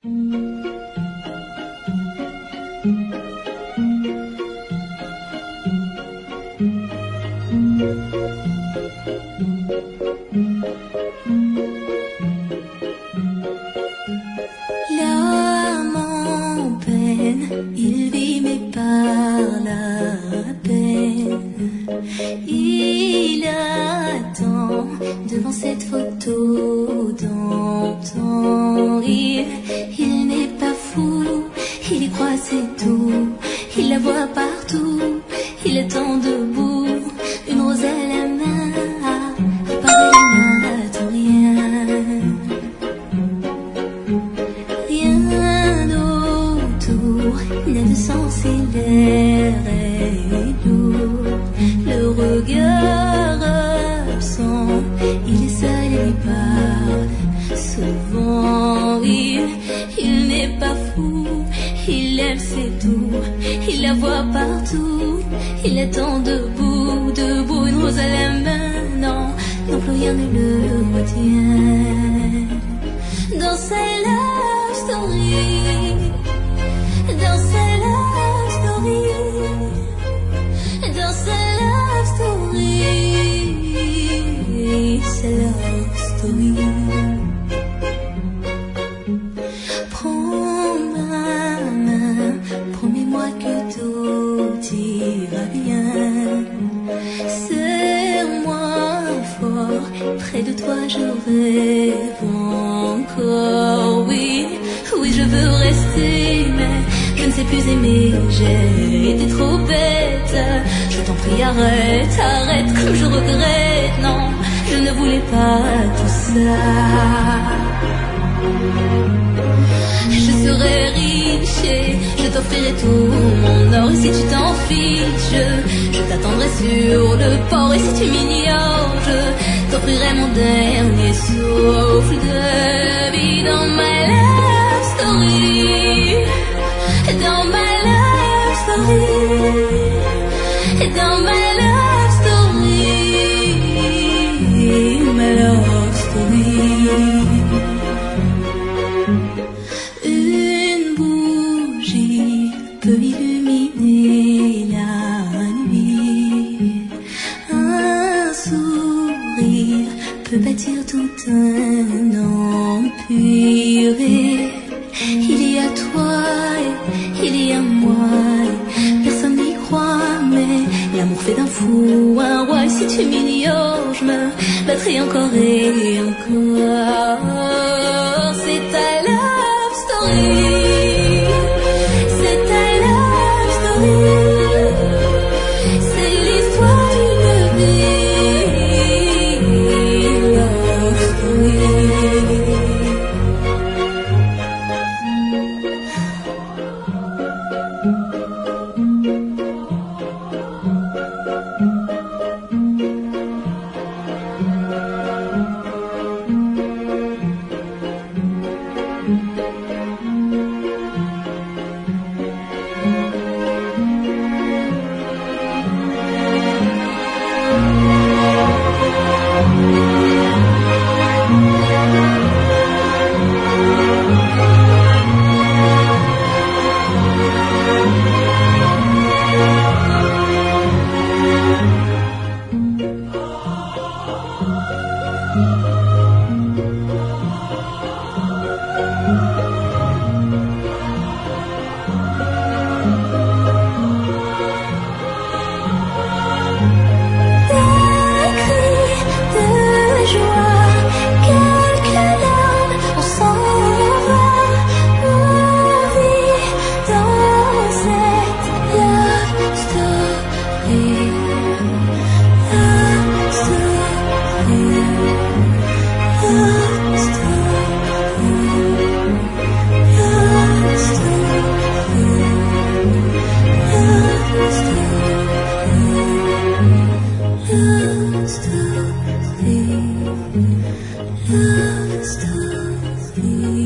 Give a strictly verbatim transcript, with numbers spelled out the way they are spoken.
L'âme en peine, il vit mais par la peine. Il attend devant cette photo d'antan. Il, il n'est pas fou, il y croit c'est tout. Il la voit partout, il attend debout, une rose à la main, par elle n'attend rien. Il n'a de sens et l'air est lourd. Le regard absent, il est seul et lui parle souvent. Il, il n'est pas fou, il aime c'est tout. Il la voit partout, il attend debout, debout, une rose à la main. Non, non plus rien ne le retient. Dans sa love story, dans sa love story, dans sa love story, sa love story. Prends ma main, promets-moi que tout ira bien. Serre-moi fort, près de toi je rêve encore. Oui, oui je veux rester, mais je ne sais plus aimer, j'ai été trop bête. Je t'en prie arrête, arrête comme je regrette. Non, je ne voulais pas tout ça. Je serai riche et je t'offrirai tout mon or. Et si tu t'en fiches, je t'attendrai sur le port. Et si tu m'ignores, je t'offrirai mon dernier souffle de vie. Dans ma love story, dans ma love story, dans ma love story, ma love story. Une bougie peut illuminer la nuit. Un sourire peut bâtir tout un empire. Il y a toi, il y a moi, personne n'y croit, mais l'amour fait d'un fou un roi. Et si tu m'ignores, je me battrai encore et encore. C'est ta love story, c'est ta love story, c'est l'histoire d'une vie, love story. Love story.